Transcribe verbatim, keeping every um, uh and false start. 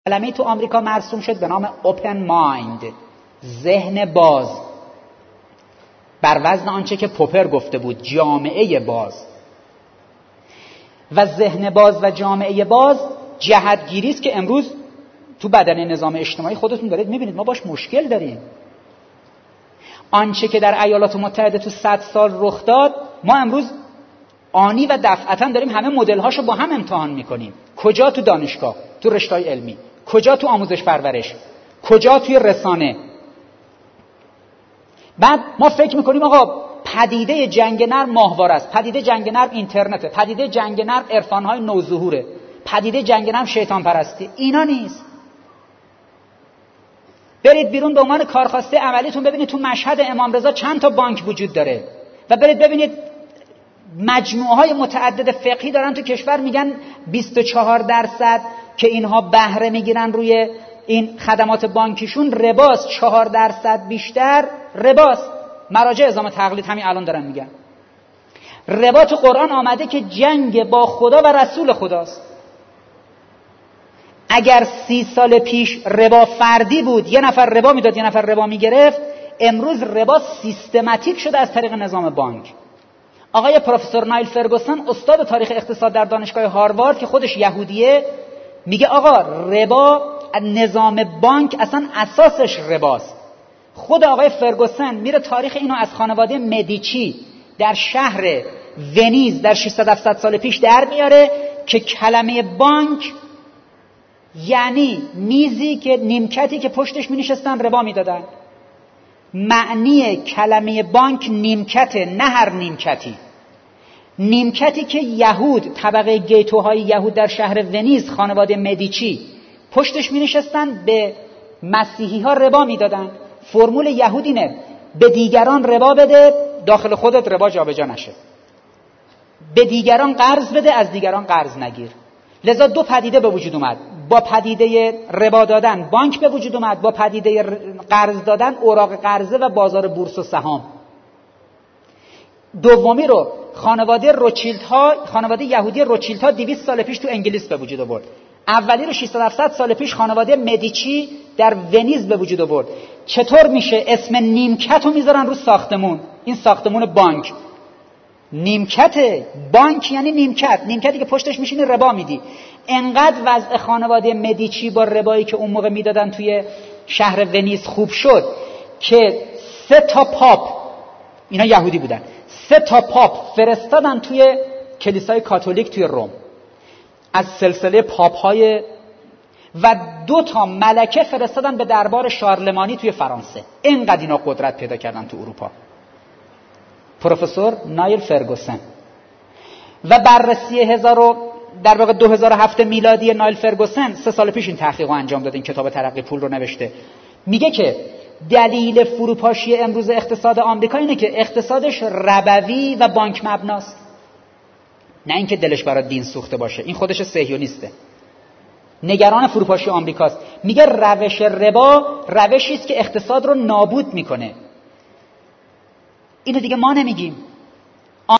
کلمه تو آمریکا مرسوم شد به نام open mind، ذهن باز، بر وزن آنچه که پوپر گفته بود، جامعه باز. و ذهن باز و جامعه باز جهتگیری است که امروز تو بدن نظام اجتماعی خودتون دارید میبینید ما باش مشکل داریم. آنچه که در ایالات متحده تو صد سال رخ داد، ما امروز آنی و دفعتا داریم همه مدل‌هاشو با هم امتحان میکنیم. کجا؟ تو دانشگاه، تو رشته‌های علمی. کجا؟ تو آموزش پرورش. کجا؟ توی رسانه. بعد ما فکر میکنیم آقا پدیده جنگ نرم ماهواره است، پدیده جنگ نرم اینترنته، پدیده جنگ نرم عرفان‌های نوظهوره، پدیده جنگ نرم شیطان پرستی. اینا نیست. برید بیرون به عنوان کارخواسته عملیتون ببینید تو مشهد امام رضا چند تا بانک وجود داره و برید ببینید مجموعه‌های متعدد فقهی دارن تو کشور میگن بیست و چهار درصد که اینها بهره میگیرن روی این خدمات بانکیشون رباست، چهار درصد بیشتر رباست. مراجع اعزام تقلید همین الان دارن میگن ربا تو قرآن آمده که جنگ با خدا و رسول خداست. اگر سی سال پیش ربا فردی بود، یه نفر ربا میداد یه نفر ربا میگرفت، امروز ربا سیستماتیک شده از طریق نظام بانک. آقای پروفسور نایل فرگوسن استاد تاریخ اقتصاد در دانشگاه هاروارد که خودش یهودیه میگه آقا ربا نظام بانک اصلا اساسش رباست. خود آقای فرگوسن میره تاریخ اینو از خانواده مدیچی در شهر ونیز در ششصد هفتصد سال پیش در میاره که کلمه بانک یعنی میزی که نیمکتی که پشتش می نشستن ربا میدادن. معنی کلمه بانک نیمکته، نه هر نیمکتی. نیمکتی که یهود، طبقه گیتوهای یهود در شهر ونیز، خانواده مدیچی پشتش می نشستن به مسیحی ها ربا میدادن. فرمول یهود اینه به دیگران ربا بده، داخل خودت ربا جابجا نشه. به دیگران قرض بده، از دیگران قرض نگیر. لذا دو پدیده به وجود اومد. با پدیده ربا دادن بانک به وجود اومد، با پدیده قرض دادن اوراق قرضه و بازار بورس و سهام. دومی رو خانواده روچیلدها، خانواده یهودی روچیلدها دویست سال پیش تو انگلیس به وجود آورد. اولی رو ششصد هفتصد سال پیش خانواده مدیچی در ونیز به وجود آورد. چطور میشه اسم نیمکت رو میذارن رو ساختمون؟ این ساختمون بانک نیمکته. بانک یعنی نیمکت، نیمکتی که پشتش میشینی ربا میدی. انقدر وضع خانواده مدیچی با ربایی که اون موقع میدادن توی شهر ونیز خوب شد که سه تا پاپ، اینا یهودی بودن، سه تا پاپ فرستادن توی کلیسای کاتولیک توی روم از سلسله پاپ های، و دو تا ملکه فرستادن به دربار شارلمانی توی فرانسه. اینقدر اینا قدرت پیدا کردن تو اروپا. پروفسور نایل فرگوسن و بررسی هزار و در واقع دو هزار و هفت میلادی نایل فرگوسن، سه سال پیش این تحقیق رو انجام داده، این کتاب ترقی پول رو نوشته. میگه که دلیل فروپاشی امروز اقتصاد آمریکا اینه که اقتصادش ربوی و بانک مبناست، نه اینکه دلش برای دین سوخته باشه. این خودش صهیونیسته، نگران فروپاشی آمریکاست. میگه روش ربا روشی است که اقتصاد رو نابود میکنه. اینو دیگه ما نمیگیم.